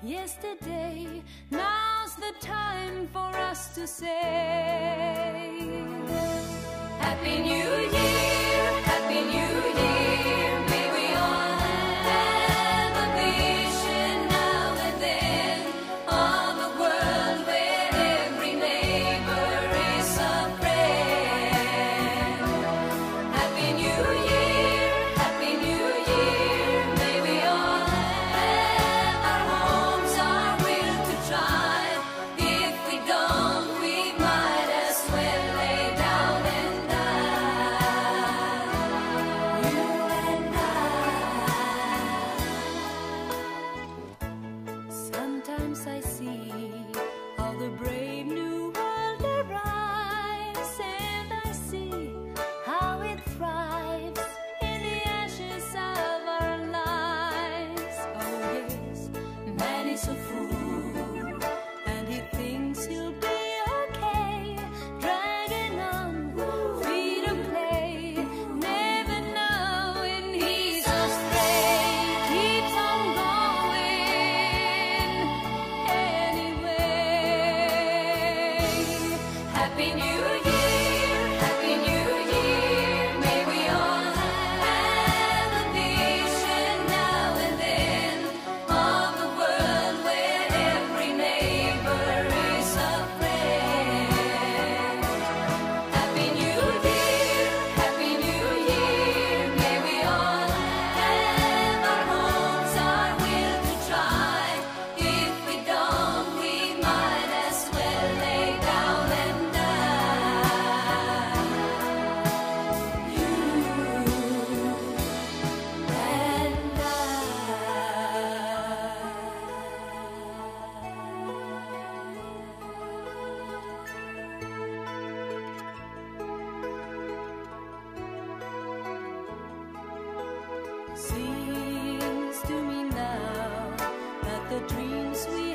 yesterday. Now's the time for us to say Happy New Year, Happy New Year. May we all have a vision now and then of a world where every neighbor is a friend. Happy New Year, Happy New Year. May we all have our homes, our will to try. If we don't, we might as well lay down and die. You and I. Sometimes I see how the brave new world arrives, and I see how it thrives in the ashes of our lives. Oh yes, man is a fool, and he thinks he'll be okay, dragging on feet of clay, never knowing he's astray. Keeps on going anyway. Happy New Year, Happy New Year. May we all have a vision now and then of a world where every neighbor is a friend. Happy New Year, Happy New Year. May we all have our homes, our will to try. If we don't, we might as well lay down and die. You and I. Seems to me now that the dreams we